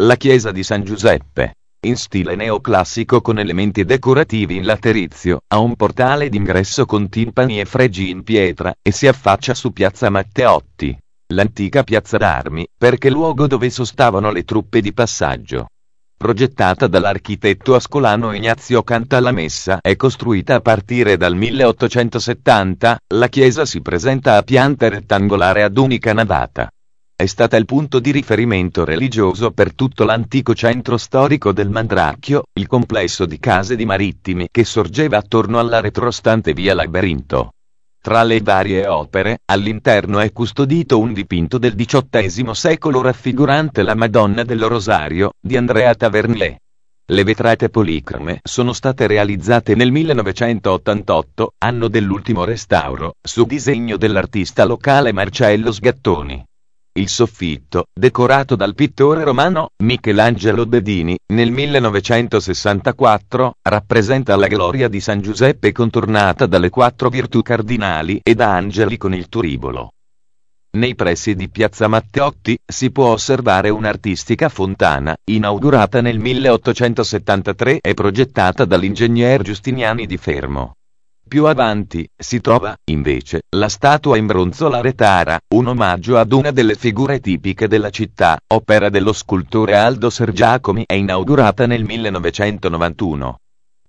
la chiesa di San Giuseppe, in stile neoclassico con elementi decorativi in laterizio, ha un portale d'ingresso con timpani e fregi in pietra, e si affaccia su piazza Matteotti, l'antica piazza d'armi, perché luogo dove sostavano le truppe di passaggio. Progettata dall'architetto ascolano Ignazio Cantalamessa e costruita a partire dal 1870, la chiesa si presenta a pianta rettangolare ad unica navata. È stata il punto di riferimento religioso per tutto l'antico centro storico del Mandracchio, il complesso di case di marittimi che sorgeva attorno alla retrostante via Labirinto. Tra le varie opere, all'interno è custodito un dipinto del XVIII secolo raffigurante la Madonna del Rosario, di Andrea Tavernier. Le vetrate policrome sono state realizzate nel 1988, anno dell'ultimo restauro, su disegno dell'artista locale Marcello Sgattoni. Il soffitto, decorato dal pittore romano Michelangelo Bedini, nel 1964, rappresenta la gloria di San Giuseppe contornata dalle 4 virtù cardinali e da angeli con il turibolo. Nei pressi di piazza Matteotti si può osservare un'artistica fontana, inaugurata nel 1873 e progettata dall'ingegner Giustiniani di Fermo. Più avanti, si trova, invece, la statua in bronzo Laretara, un omaggio ad una delle figure tipiche della città, opera dello scultore Aldo Sergiacomi e inaugurata nel 1991.